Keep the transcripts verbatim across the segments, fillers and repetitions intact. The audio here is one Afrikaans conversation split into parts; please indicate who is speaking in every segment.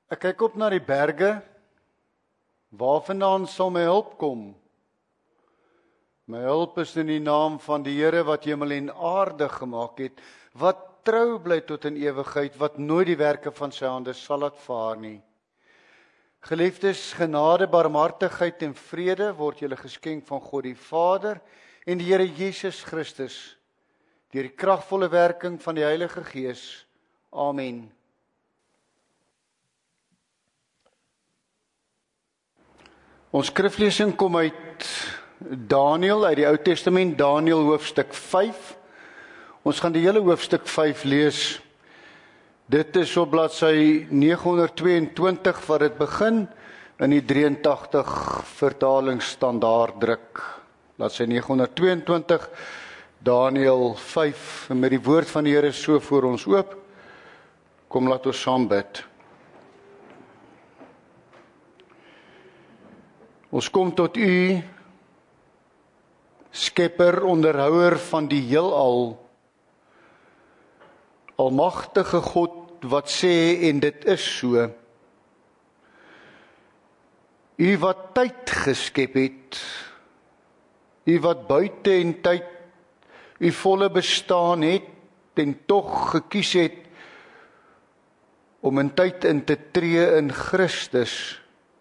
Speaker 1: Ek kyk op na die berge, waarvandaan sal my hulp kom? My hulp is in die naam van die Here wat hemel en aarde gemaak het, wat trou bly tot in ewigheid, wat nooit die werke van sy hande sal laat vaar nie. Geliefdes, genade, barmhartigheid en vrede word julle geskenk van God die Vader en die Here Jesus Christus, deur die kragvolle werking van die Heilige Gees. Amen. Ons skriflesing kom uit Daniël, uit die Ou Testament, Daniël hoofstuk vyf. Ons gaan die hele hoofstuk vyf lees. Dit is op bladsy nege honderd tweeëntwintig wat dit begin, in die drie en tagtig vertalingsstandaard druk. Bladsy nege honderd tweeëntwintig, Daniël vyf, en met die woord van die Here so voor ons oop. Kom, laat ons saam bid. Ons kom tot U, Skepper, onderhouer van die heelal, almagtige God wat sê en dit is so. U wat tyd geskep het, U wat buite en tyd U volle bestaan het en tog gekies het om in tyd in te tree in Christus.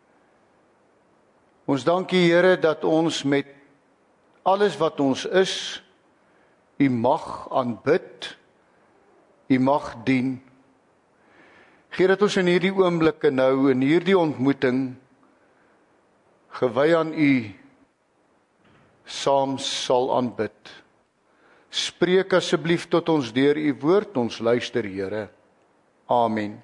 Speaker 1: Ons dank U, Here, dat ons met alles wat ons is, U mag aanbid, U mag dien. Gee dat ons in hierdie oomblikke nou, in hierdie ontmoeting, gewy aan U, saam sal aanbid. Spreek asseblief tot ons deur U woord, ons luister, Here. Amen.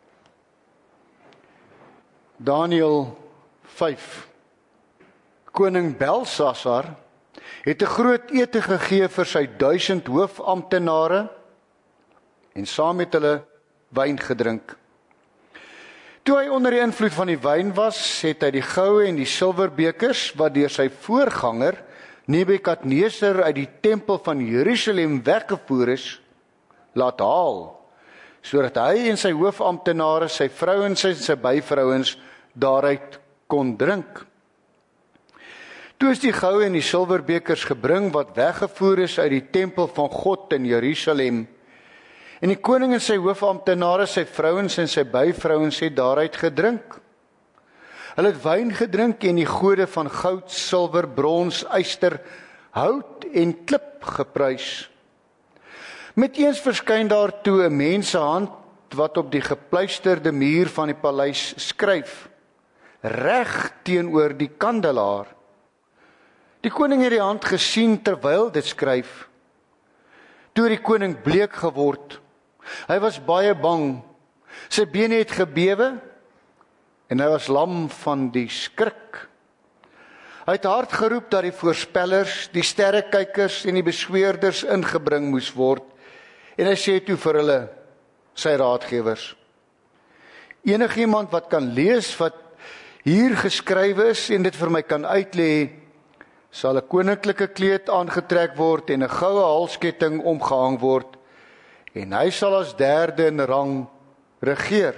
Speaker 1: Daniël vyf. Koning Belsasar het 'n groot ete gegee vir sy duisend hoofamptenare en saam met hulle wyn gedrink. Toe hy onder die invloed van die wyn was, het hy die goue en die silverbekers wat deur sy voorganger Nebukadneser uit die tempel van Jerusalem weggevoer is, laat haal, sodat hy en sy hoofamptenare, sy vrouens en sy byvrouens daaruit kon drink. Toe is die goue en die silverbekers gebring wat weggevoer is uit die tempel van God in Jerusalem. En die koning en sy hoofamptenare, sy vrouens en sy byvrouens het daaruit gedrink. Hulle het wyn gedrink en die gode van goud, silwer, brons, yster, hout en klip geprys. Met eens verskyn daar toe 'n mens se hand wat op die gepluisterde muur van die paleis skryf, reg teenoor die kandelaar. Die koning het die hand gesien terwyl dit skryf. Toe die koning bleek geword. Hy was baie bang. Sy bene het gebewe en hy was lam van die skrik. Hy het hard geroep dat die voorspellers, die sterrekykers en die besweerders ingebring moes word. En hy sê toe vir hulle, sy raadgewers, enigiemand wat kan lees wat hier geskrywe is en dit vir my kan uitlê, sal 'n koninklike kleed aangetrek word en 'n goue halsketting omgehang word, en hy sal as derde in rang regeer.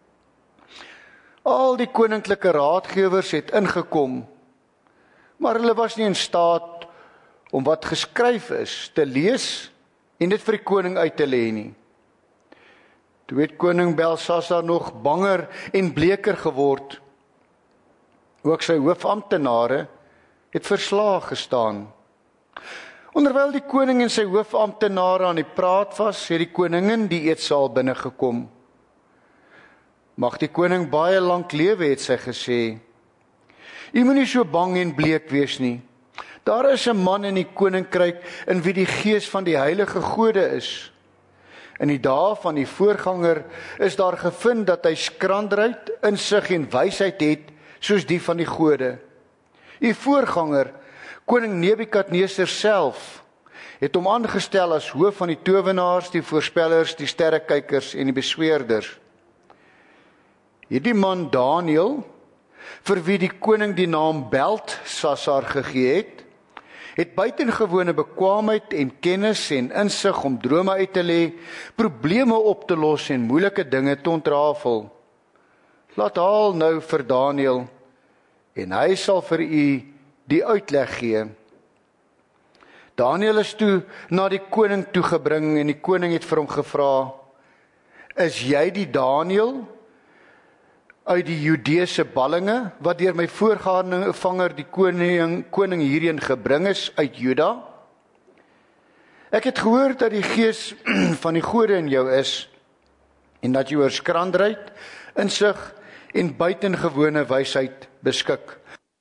Speaker 1: Al die koninklike raadgewers het ingekom, maar hulle was nie in staat om wat geskryf is te lees en dit vir die koning uit te lê nie. Toe het koning Belsasar nog banger en bleker geword. Ook sy hoofamptenare het verslae gestaan. Onderwyl die koning en sy hoofamptenare aan die praat was, het die koningin die eetsaal binnegekom. Mag die koning baie lank lewe, het sy gesê. U moenie so bang en bleek wees nie. Daar is 'n man in die koninkryk in wie die gees van die heilige gode is. In die dae van die voorganger is daar gevind dat hy skranderheid, insig en wysheid het, soos die van die gode. U voorganger, koning Nebukadneser self, het hom aangestel as hoof van die towenaars, die voorspellers, die sterrekykers en die besweerders. Hierdie man Daniël, vir wie die koning die naam Belsasar gegee het, het buitengewone bekwaamheid en kennis en insig om drome uit te lê, probleme op te los en moeilike dinge te ontrafel. laat haal nou vir Daniël, en hy sal vir u die uitleg gee. Daniël is toe na die koning toegebring, en die koning het vir hom gevra, is jy die Daniël uit die Judeese ballinge, wat deur my voorganger die koning, koning hierheen gebring is uit Juda? Ek het gehoor dat die gees van die gode in jou is, en dat jy oor skranderheid, insig en buitengewone wysheid beskik.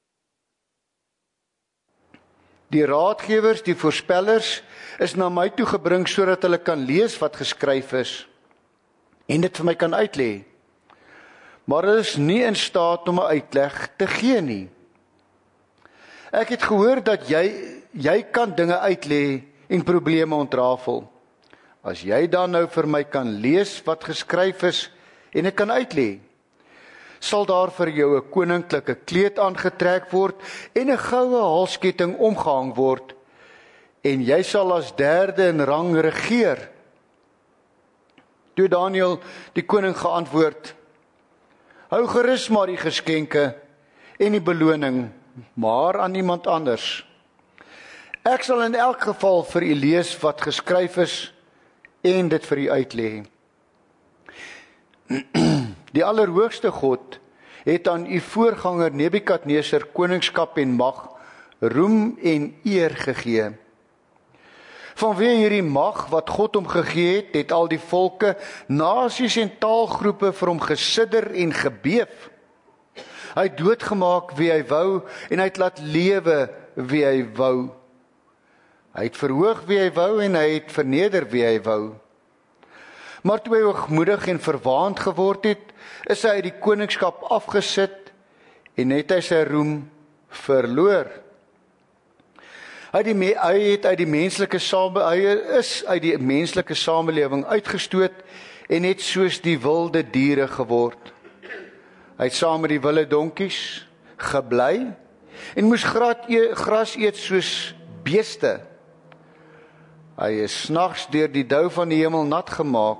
Speaker 1: Die raadgewers, die voorspellers, is na my toe gebring, sodat hulle kan lees wat geskryf is, en dit vir my kan uitlê. Maar hulle is nie in staat om 'n uitleg te gee nie. Ek het gehoor dat jy, jy kan dinge uitlê en probleme ontrafel. As jy dan nou vir my kan lees wat geskryf is, en ek kan uitlê, sal daar vir jou 'n koninklike kleed aangetrek word, en 'n goue halsketting omgehang word, en jy sal as derde in rang regeer. Toe Daniël die koning geantwoord, hou gerus maar die geskenke en die beloning, maar aan iemand anders. Ek sal in elk geval vir u lees wat geskryf is, en dit vir u uitlê. Die Allerhoogste God het aan u voorganger Nebukadneser koningskap en mag, roem en eer gegee. Vanweë hierdie mag wat God hom gegee het, het al die volke, nasies en taalgroepe vir hom gesidder en gebeef. Hy het doodgemaak wie hy wou, en hy het laat lewe wie hy wou. Hy het verhoog wie hy wou, en hy het verneder wie hy wou. Maar toe hy hoogmoedig en verwaand geword het, is hy uit die koningskap afgesit, en het hy sy roem verloor. Hy, die, hy het uit die menslike same, hy is uit die menslike samelewing uitgestoot, en het soos die wilde diere geword. Hy het saam met die wilde donkies gebly, en moes gras eet soos beeste. Hy is snags deur die dou van die hemel nat gemaak.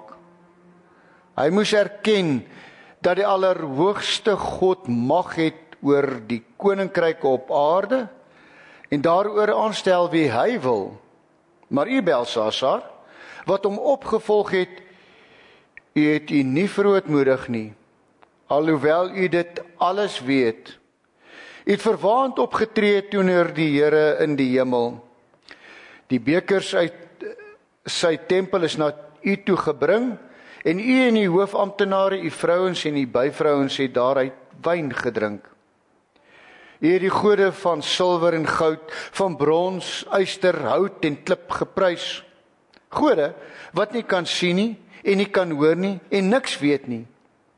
Speaker 1: Hy moes erken dat die Allerhoogste God mag het oor die koninkryke op aarde, en daaroor aanstel wie hy wil. Maar u, Belsasar, wat hom opgevolg het, u het u nie verootmoedig nie, alhoewel u dit alles weet. U het verwaand opgetree teenoor die Here in die hemel. Die bekers uit sy tempel is na u toe gebring, en u en die hoofamptenare, u vrouens en die byvrouens het daaruit wyn gedrink. U het die gode van silwer en goud, van brons, yster, hout en klip geprys. Gode wat nie kan sien nie, en nie kan hoor nie, en niks weet nie.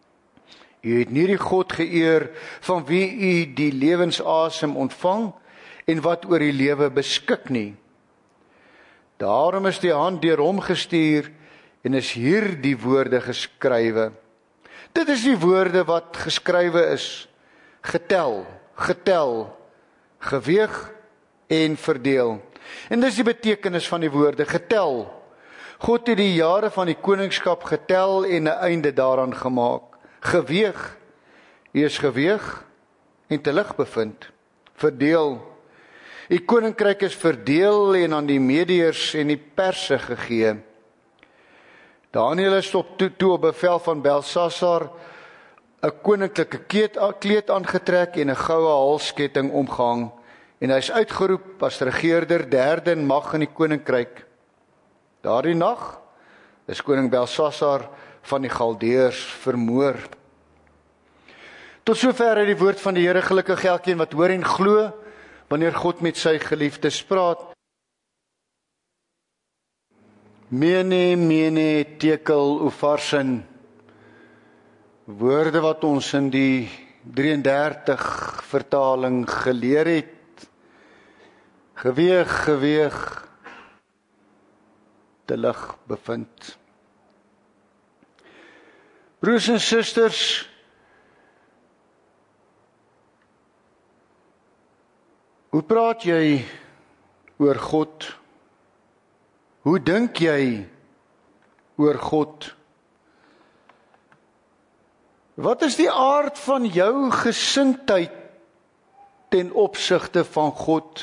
Speaker 1: U het nie die God geëer, van wie u die lewensasem ontvang, en wat oor die lewe beskik nie. Daarom is die hand deur hom gestuur, en is hier die woorde geskrywe. Dit is die woorde wat geskrywe is, getel, getel, geweeg en verdeel. En dis die betekenis van die woorde, getel. God het die jare van die koningskap getel en 'n einde daaraan gemaak. Geweeg, u is geweeg en te lig bevind. Verdeel. Die koninkryk is verdeel en aan die Mediërs en die Perse gegee. Daniël is op toe, toe op bevel van Belsasar 'n koninklike kleed aangetrek en 'n goue halsketting omgehang, en hy is uitgeroep as regeerder derde in mag in die koninkryk. Daardie nag is koning Belsasar van die Galdeërs vermoor. Tot sover het die woord van die Here. Gelukkig elkeen wat hoor en glo wanneer God met sy geliefdes praat. Mene, mene, tekel, ufarsin. Woorde wat ons in die drieëndertig vertaling geleer het. Geweeg, geweeg, te lig bevind. Broers en susters, hoe praat jy oor God? Hoe dink jy oor God? Wat is die aard van jou gesindheid ten opsigte van God?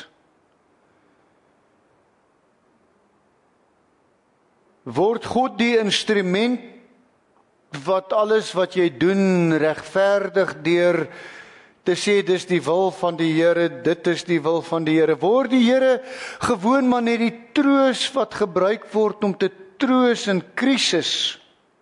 Speaker 1: Word God die instrument wat alles wat jy doen regverdig deur te sê dis die wil van die Here, dit is die wil van die Here? Word die Here gewoon maar net die troos wat gebruik word om te troos in krisis?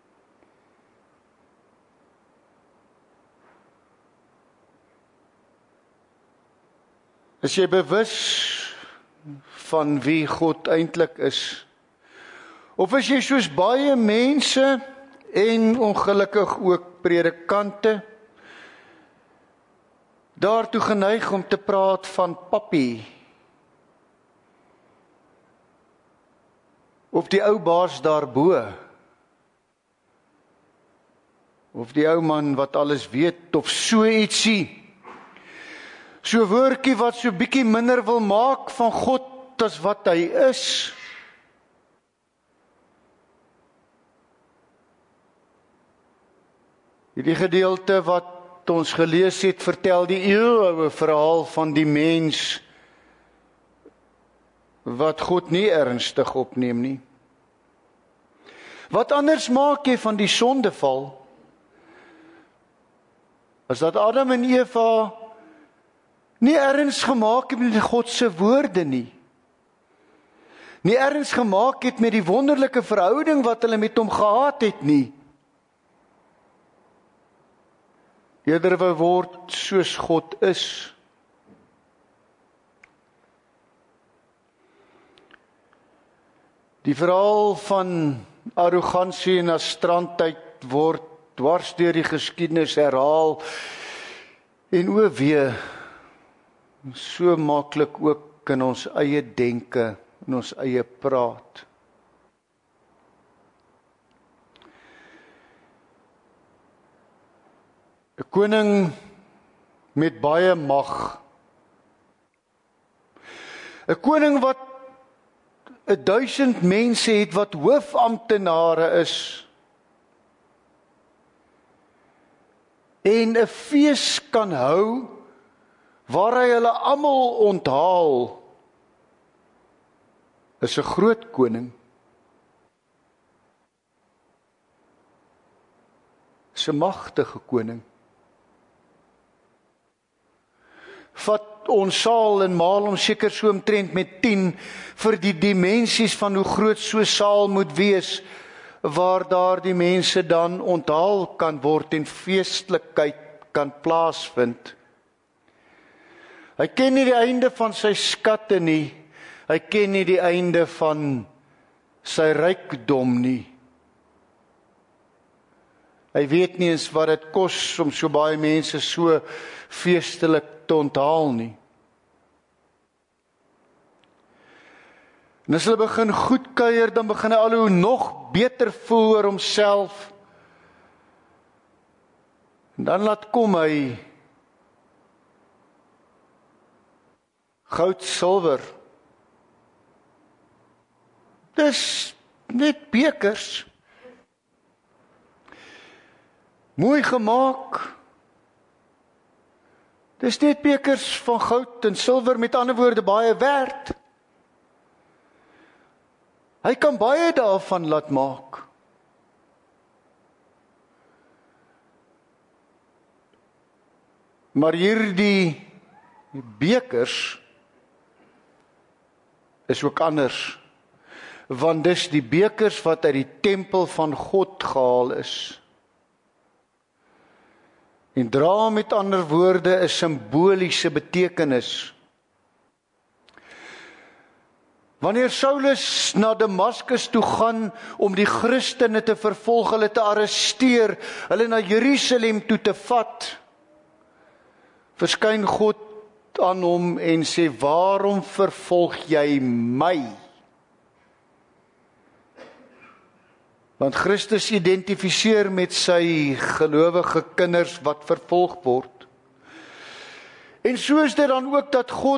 Speaker 1: Is jy bewus van wie God eintlik is? Of is jy soos baie mense en ongelukkig ook predikante daartoe geneig om te praat van pappie? Of die ou baas daarbo? Of die ou man wat alles weet, of so ietsie? So 'n woordjie wat so bietjie minder wil maak van God as wat hy is. Hierdie gedeelte wat ons gelees het, vertel die eeuoue verhaal van die mens wat God nie ernstig opneem nie. Wat anders maak jy van die sondeval? As dat Adam en Eva nie erns gemaak het met God se woorde nie. Nie erns gemaak het met die wonderlike verhouding wat hulle met hom gehad het nie. Eerder wou word soos God is. Die verhaal van arrogansie en astrantheid word dwars deur die geskiedenis herhaal en o wee, so maklik ook in ons eie denke, in ons eie praat. 'n Koning met baie mag. 'n Koning wat 'n duisend mense het wat hoofamptenare is. En 'n fees kan hou waar hy hulle almal onthaal, is 'n groot koning. Is 'n magtige koning. Vat ons saal en maal hom seker so omtrent met tien vir die dimensies van hoe groot so 'n saal moet wees, waar daar die mense dan onthaal kan word en feestelikheid kan plaasvind. Hy ken nie die einde van sy skatte nie, hy ken nie die einde van sy rykdom nie. Hy weet nie eens wat dit kos om so baie mense so feestelik te onthaal nie. En as hulle begin goedkuier, dan begin hy al hoe nog beter voel oor homself. En dan laat kom hy goud, silwer. Dis net bekers. Mooi gemaak. Dis net bekers van goud en silwer, met ander woorde baie werd. Hy kan baie daarvan laat maak. Maar hierdie bekers is ook anders, want dis die bekers wat uit die tempel van God gehaal is. En dra met ander woorde 'n simboliese betekenis. Wanneer Saulus na Damaskus toe gaan om die Christene te vervolg, hulle te arresteer, hulle na Jerusalem toe te vat, verskyn God aan hom en sê, waarom vervolg jy my? Want Christus identifiseer met sy gelowige kinders wat vervolg word. En so is dit dan ook dat God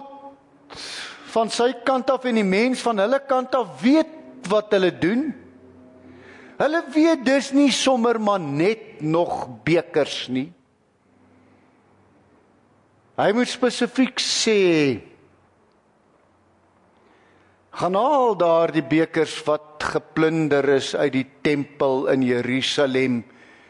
Speaker 1: van sy kant af en die mens van hulle kant af weet wat hulle doen. Hulle weet dis nie sommer maar net nog bekers nie. Hy moet spesifiek sê, gaan haal daar die bekers wat geplunder is uit die tempel in Jerusalem,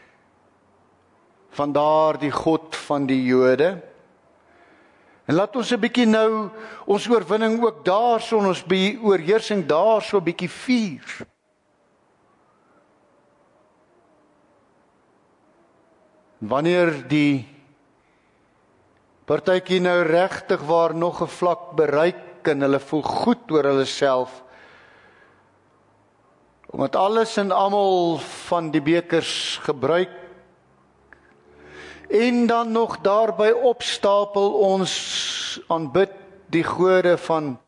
Speaker 1: van daar die God van die Jode. En laat ons 'n bietjie nou ons oorwinning ook daar so, ons be oorheersing daar so 'n bietjie vier. Wanneer die partytjie nou regtig waar nog 'n vlak bereik en hulle voel goed oor hulle self, omdat alles en almal van die bekers gebruik, en dan nog daarby opstapel ons aanbid die gode van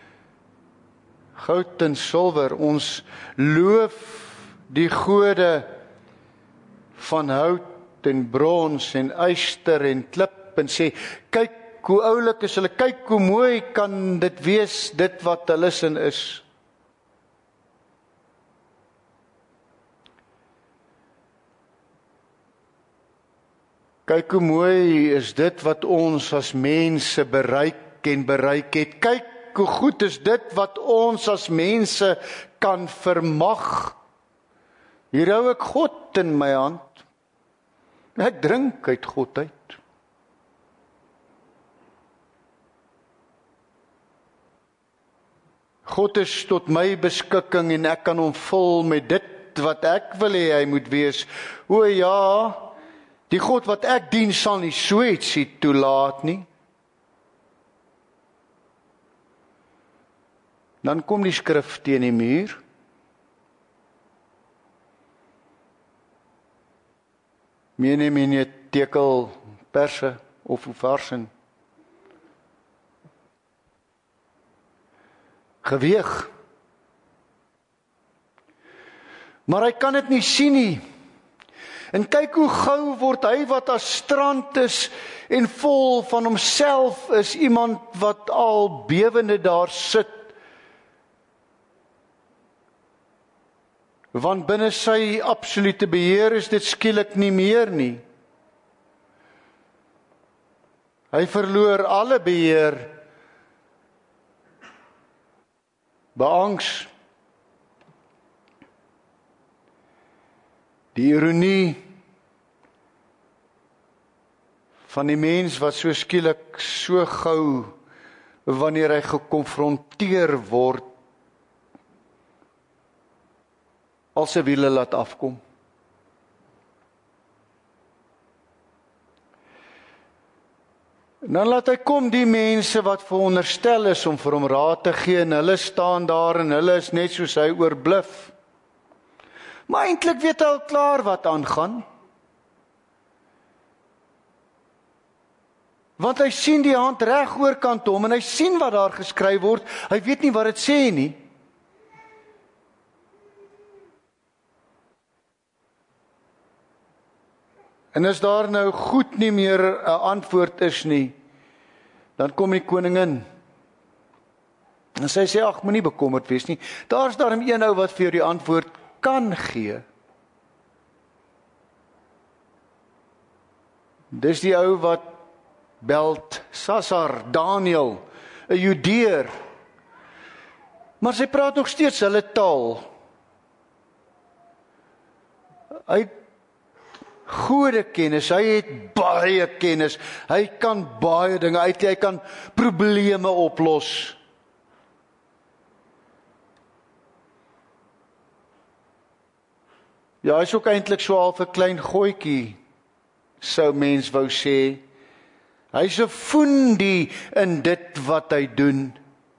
Speaker 1: goud en silwer, ons loof die gode van hout en brons en yster en klip en sê, kyk hoe oulik is hulle, kyk hoe mooi kan dit wees, dit wat hulle sin is. Kyk hoe mooi is dit wat ons as mense bereik en bereik het. Kyk hoe goed is dit wat ons as mense kan vermag. Hier hou ek God in my hand. Ek drink uit God uit. God is tot my beskikking en ek kan hom vul met dit wat ek wil hê hy moet wees. O ja, die God wat ek dien sal nie so ietsie toelaat nie. Dan kom die skrif teen die muur. Mene mene tekel perse of varsen. Geweeg. Maar hy kan dit nie sien nie. En kyk hoe gou word hy wat as strand is en vol van homself is, iemand wat al bewende daar sit. Want binne sy absolute beheer is dit skielik nie meer nie. Hy verloor alle beheer, beangs. Die ironie van die mens wat so skielik, so gou, wanneer hy gekonfronteer word, al sy wiele laat afkom. Dan laat hy kom die mense wat veronderstel is om vir hom raad te gee, en hulle staan daar en hulle is net soos hy oorbluf. Maar eintlik weet hy al klaar wat aangaan. Want hy sien die hand reg oorkant hom en hy sien wat daar geskryf word. Hy weet nie wat dit sê nie. En as daar nou goed nie meer 'n antwoord is nie, dan kom die koningin. En sy sê, ag, moenie bekommerd wees nie. Daar's daarom een ou wat vir jou die antwoord kan gee. Dis die ou wat Beltsasar, Daniel, 'n Judeer. Maar sy praat nog steeds hulle taal. Hy het goeie kennis, hy het baie kennis, hy kan baie dinge uit, hy kan probleme oplos. Ja, hy is ook eintlik so half 'n klein gooitjie, sou mens wou sê. Hy is 'n foendie in dit wat hy doen.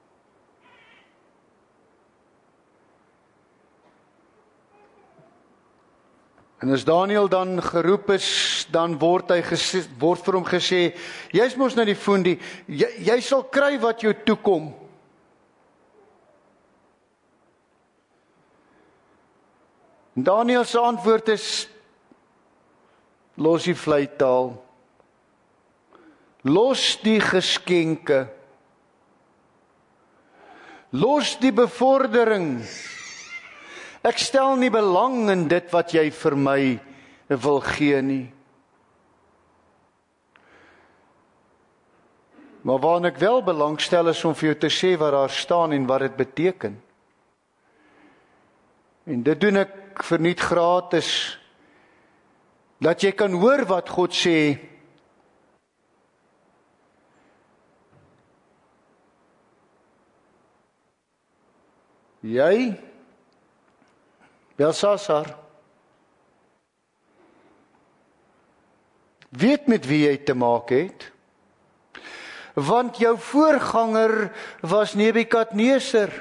Speaker 1: En as Daniel dan geroep is, dan word hy gesê, word vir hom gesê, jy's mos nou die foendie, jy, jy sal kry wat jou toekom. Daniel se antwoord is, los die vleitaal, los die geskenke, los die bevordering, Ek stel nie belang in dit wat jy vir my wil gee nie. Maar waarna ek wel belangstel is om vir jou te sê wat daar staan en wat dit beteken. En dit doen ek verniet gratis, dat jy kan hoor wat God sê. Jy, Belsasar, weet met wie jy te maak het, want jou voorganger was Nebukadneser.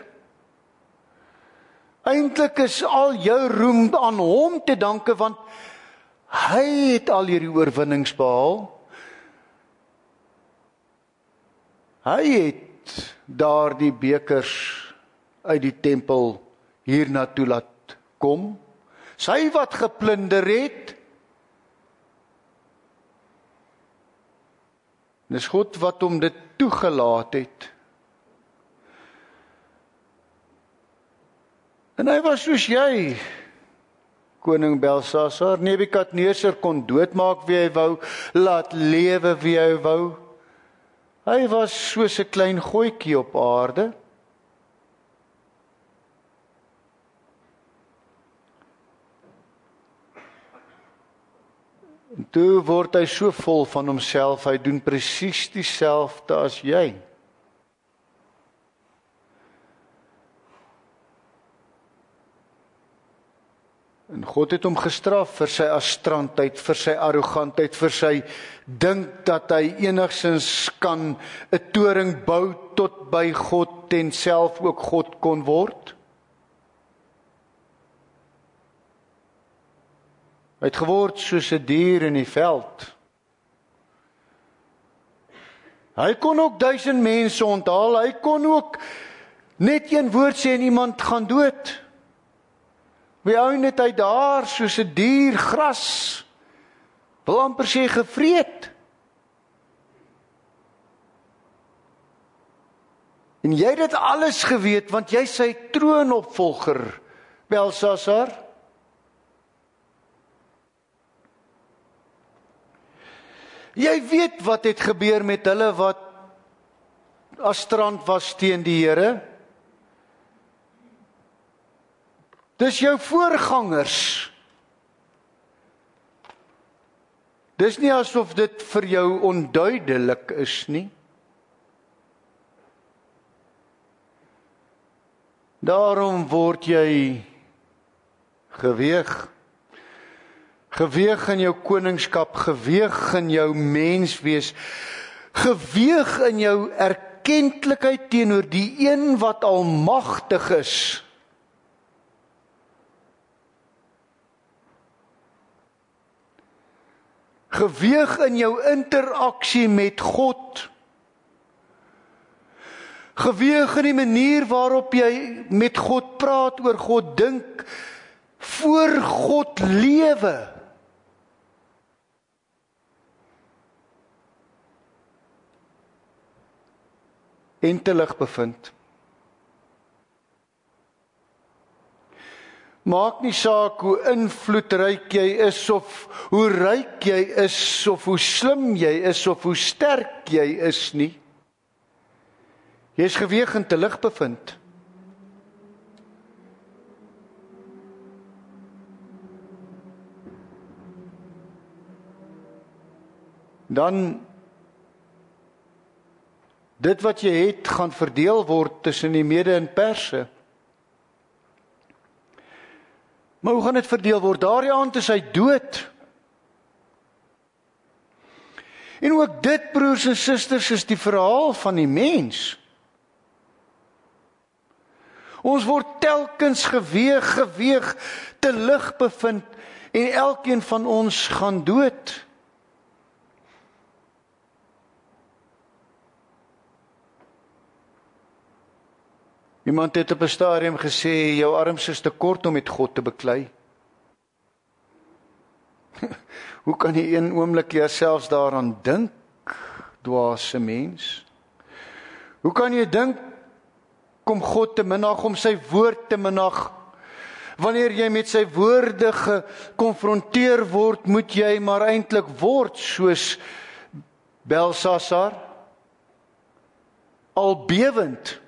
Speaker 1: Eintlik is al jou roem aan hom te danke, want hy het al hierdie oorwinnings behaal. Hy het daardie bekers uit die tempel hiernatoe laat kom. Sy wat geplunder het. Dis God wat hom dit toegelaat het. En hy was soos jy, koning Belsasar. Nebukadneser kon doodmaak wie hy wou, laat lewe wie hy wou. Hy was soos 'n klein goetjie op aarde. En toe word hy so vol van homself, hy doen presies dieselfde as jy. En God het hom gestraf vir sy astrantheid, vir sy arrogantheid, vir sy dink dat hy enigstens kan 'n toring bou tot by God en self ook God kon word. Hy het geword soos 'n dier in die veld. Hy kon ook duisend mense onthaal, hy kon ook net een woord sê en iemand gaan dood. Wie ou net hy daar soos 'n dier gras, wil amper sê gevreet. En jy het dit alles geweet, want jy sy troonopvolger, Belsasar. Jy weet wat het gebeur met hulle wat astrant was teen die Here. Dis jou voorgangers. Dis nie asof dit vir jou onduidelik is nie. Daarom word jy geweeg. Geweeg in jou koningskap, geweeg in jou menswees, geweeg in jou erkentlikheid teenoor die een wat almagtig is. Geweeg in jou interaksie met God. Geweeg in die manier waarop jy met God praat, oor God dink, voor God lewe. En te lig bevind. Maak nie saak hoe invloedryk jy is, of hoe ryk jy is, of hoe slim jy is, of hoe sterk jy is nie. Jy is geweeg en te lig bevind. Dan dit wat jy het, gaan verdeel word tussen die Mede en Perse. Maar hoe gaan dit verdeel word? Daardie aand is hy dood. En ook dit, broers en susters, is die verhaal van die mens. Ons word telkens geweeg, geweeg, te lig bevind, en elkeen van ons gaan dood. Iemand het op 'n stadium gesê, jou arms is te kort om met God te beklei. Hoe kan jy een oomblik jouself daaraan dink, dwaase mens? Hoe kan jy dink om God te minag, om sy woord te minag, Wanneer jy met sy woorde gekonfronteer word, moet jy maar eintlik word soos Belsasar, al bewend.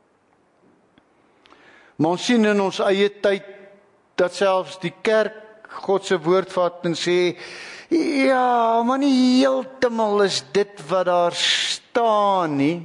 Speaker 1: Maar ons sien in ons eie tyd dat selfs die kerk God se woord vat en sê, ja, maar nie heeltemal is dit wat daar staan nie.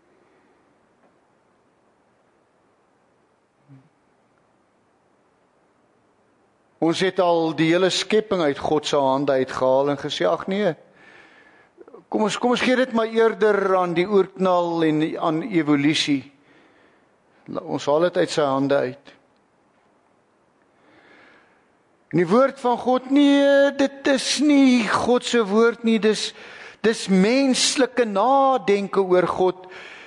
Speaker 1: Ons het al die hele skepping uit God se hande uitgehaal en gesê, ag nee, kom ons, kom ons gee dit maar eerder aan die oerknal en aan evolusie. Ons haal dit uit sy hande uit. En die woord van God, nee, dit is nie God se woord nie, dis, dis menslike nadenke oor God.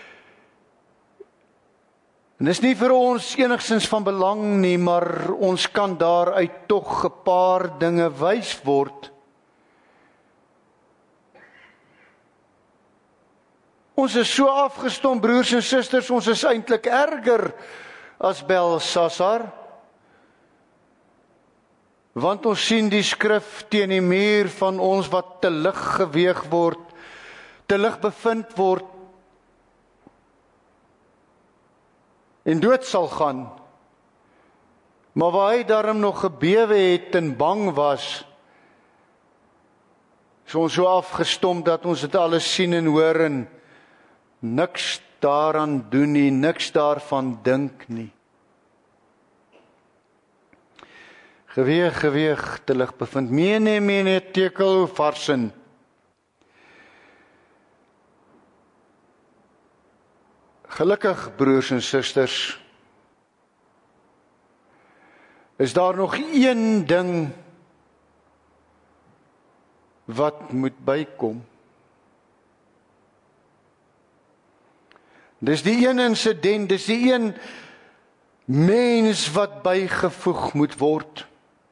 Speaker 1: En dis nie vir ons enigstens van belang nie, maar ons kan daaruit tog 'n paar dinge wys word. Ons is so afgestomp, broers en susters, ons is eintlik erger as Belsasar. Want ons sien die skrif teen die muur van ons wat te lig geweeg word, te lig bevind word, en dood sal gaan. Maar waar hy daarom nog gebewe het en bang was, is ons so afgestomp dat ons dit alles sien en hoor en niks daaraan doen nie, niks daarvan dink nie. Geweeg, geweeg, te lig bevind. Mene, mene, tekel, varsin. Gelukkig, broers en susters, is daar nog een ding wat moet bykom. Dis die een insident, dis die een mens wat bygevoeg moet word.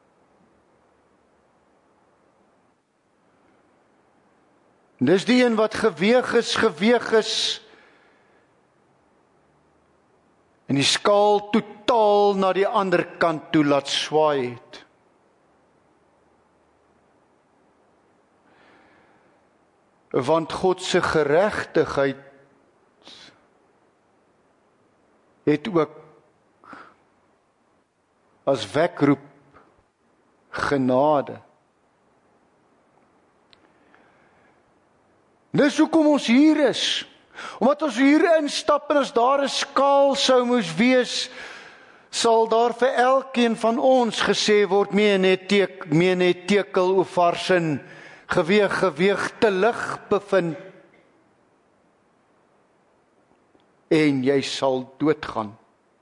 Speaker 1: Dis die een wat geweeg is, geweeg is, en die skaal totaal na die ander kant toe laat swaai het. Want God se geregtigheid het ook as wekroep genade. Dis hoekom ons hier is. Omdat ons hier instap en as daar 'n skaal sou moes wees, sal daar vir elkeen van ons gesê word, mene teek, mene tekel of varsin, geweeg, geweeg, te lig bevind. En jy sal doodgaan.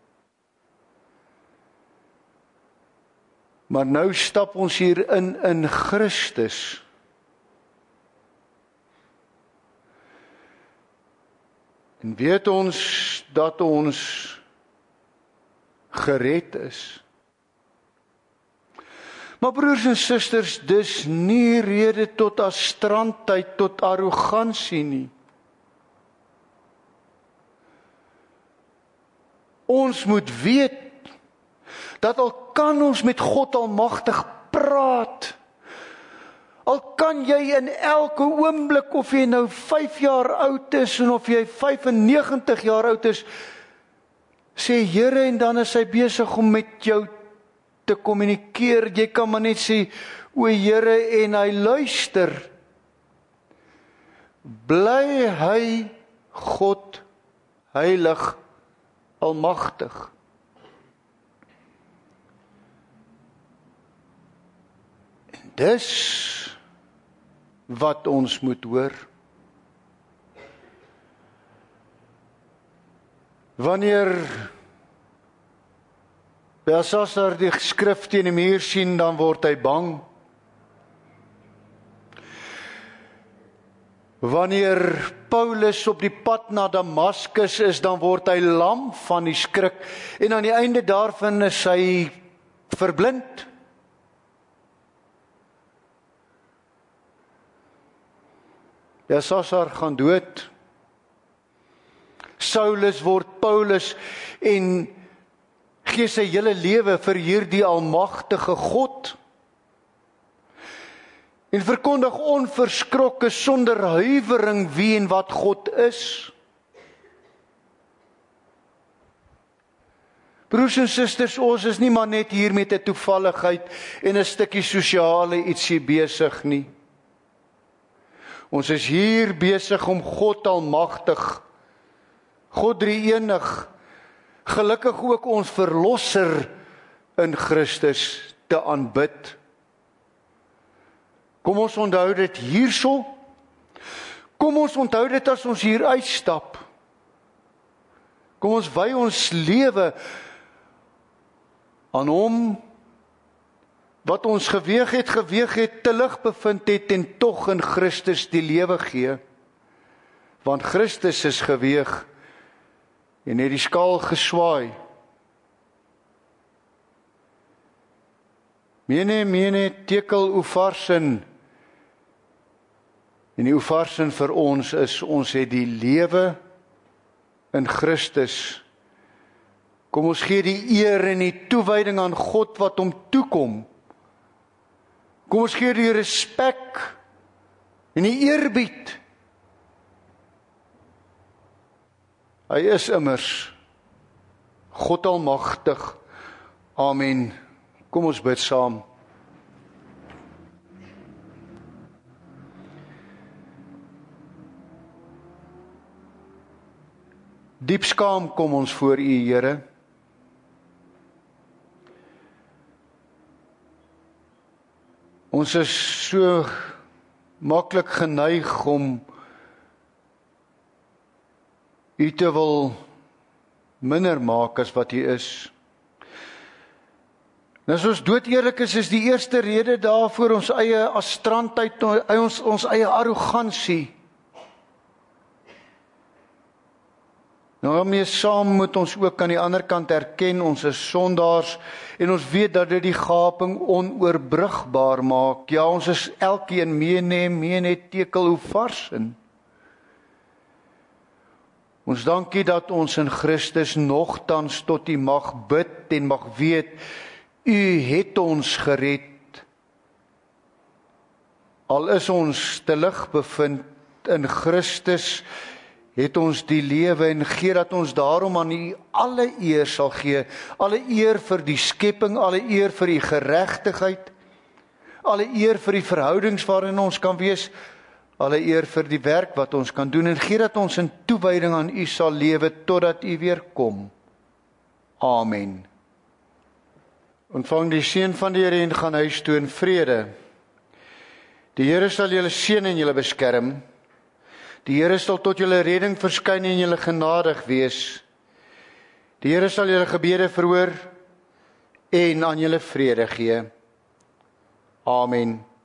Speaker 1: Maar nou stap ons hier in in Christus. En weet ons dat ons gered is. Maar broers en susters, dis nie rede tot astrantheid, tot arrogansie nie. Ons moet weet dat al kan ons met God Almagtig praat, al kan jy in elke oomblik, of jy nou vyf jaar oud is en of jy vyfennegentig jaar oud is, sê Here, en dan is hy besig om met jou te kommunikeer. Jy kan maar net sê, o Here, en hy luister. Bly hy God heilig, almagtig. En dis wat ons moet hoor. Wanneer Belsasar die skrif teen die muur sien, dan word hy bang. Wanneer Paulus op die pad na Damaskus is, dan word hy lam van die skrik, en aan die einde daarvan is hy verblind. Belsasar gaan dood. Saulus word Paulus, en gee sy hele lewe vir hierdie almagtige God. En verkondig onverskrokke sonder huiwering wie en wat God is. Broers en susters, ons is nie maar net hier met 'n toevalligheid en 'n stukkie sosiale ietsie besig nie. Ons is hier besig om God almagtig, God drie-enig, gelukkig ook ons verlosser in Christus te aanbid. Kom ons onthou dit hierso. Kom ons onthou dit as ons hier uitstap. Kom ons wy ons lewe aan hom wat ons geweeg het, geweeg het, te lig bevind het en tog in Christus die lewe gee. Want Christus is geweeg en het die skaal geswaai. Mene, mene, tekel ufarsin. En die ufarsin vir ons is, ons het die lewe in Christus. Kom ons gee die eer en die toewyding aan God wat hom toekom. Kom ons gee die respek en die eerbied. Hy is immers God almagtig. Amen. Kom ons bid saam. Diep skaam kom ons voor U, Here. Ons is so maklik geneig om U te wil minder maak as wat U is. En as ons dood eerlik is, is die eerste rede daarvoor ons eie astrantheid, ons, ons eie arrogansie. Nou daarmee saam moet ons ook aan die ander kant erken, ons is sondaars en ons weet dat dit die gaping onoorbrugbaar maak. Ja, ons is elkeen mene, mene, tekel ufarsin. Ons dankie dat ons in Christus nogtans tot U mag bid en mag weet, U het ons gered. Al is ons te lig bevind in Christus, het ons die lewe en gee dat ons daarom aan U alle eer sal gee. Alle eer vir die skepping, alle eer vir U geregtigheid, alle eer vir die verhoudings waarin ons kan wees, alle eer vir die werk wat ons kan doen en gee dat ons in toewyding aan U sal lewe totdat U weer kom. Amen. Ontvang die seën van die Here en gaan huis toe in vrede. Die Here sal julle seën en julle beskerm. Die Here sal tot julle redding verskyn en julle genadig wees. Die Here sal julle gebede verhoor en aan julle vrede gee. Amen.